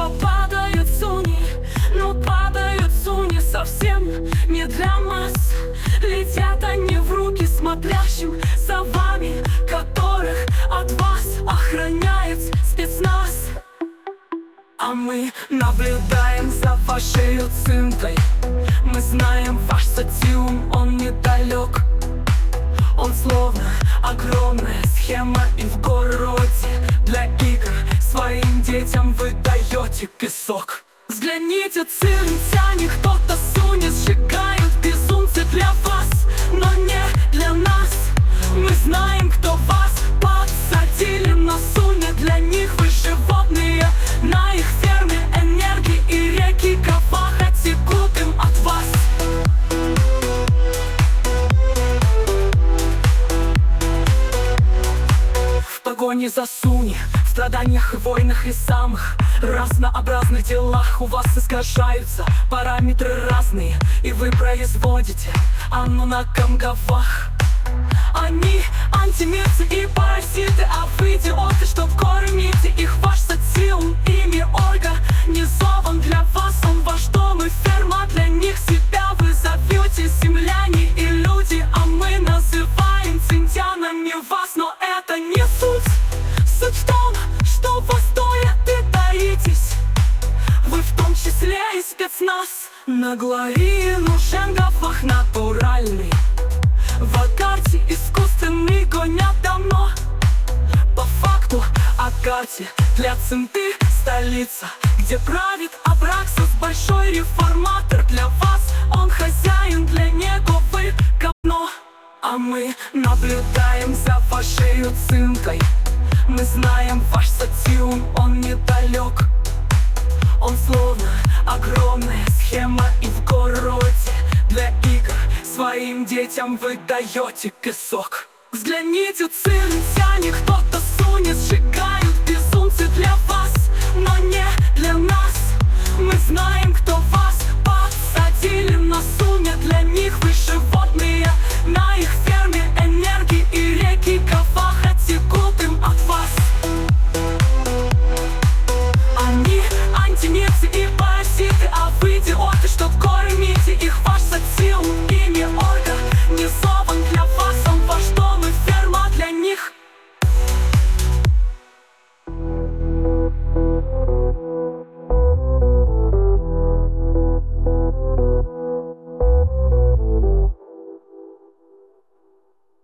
попадают суни, но падают суни совсем не для масс. Летят они в руки смотрящим за вами, которых от вас охраняет спецназ. А мы наблюдаем за вашей цинкой. Мы знаем ваш социум, он недалек. Он словно огромная схема, и в городе для игр своим детям вы даете песок. Взгляните, цинцяне, кто-то сунет, сжигают безумцы для вас, но не для нас. Мы знаем, кто вас подсадили на суне. Для них вы животные, на их ферме энергии и реки Каваха текут им от вас. В погоне за суни, в страданиях и войнах и самых разнообразных делах у вас искажаются параметры разные, и вы производите оно на камгавах. Они антимирцы и паразиты, а вы идиоты, что кормите их. Ваш социум ими организован для вас. Он ваш дом и ферма, для них себя вы зовете земляне и люди, а мы называем цинтянами вас. Но это не суть. Суть в том, что вы стоите и таитесь. Вы в том числе и спецназ. На Глории нужен гавах натуральный. В Агарте искусственный гонят давно. По факту Агарте для Цинты столица, где правит Абраксас, большой реформатор. Для вас он хозяин, для него вы говно. А мы наблюдаем за вашей цинкой. Мы знаем ваш социум, он недалек. Он словно огромная схема, и в городе для игр своим детям вы даете песок. Взгляните, цинцяне, кто-то сунет, сжигают безумцы для вас, но не для нас. Мы знаем, кто вас подсадили на суне. Для них вы